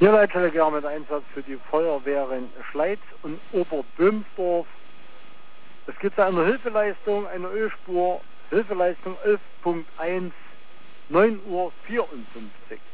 Hier Leitstelle mit Einsatz für die Feuerwehren Schleiz und Oberböhmsdorf. Es gibt da eine Hilfeleistung, eine Ölspur, Hilfeleistung 11.1, 9:54 Uhr.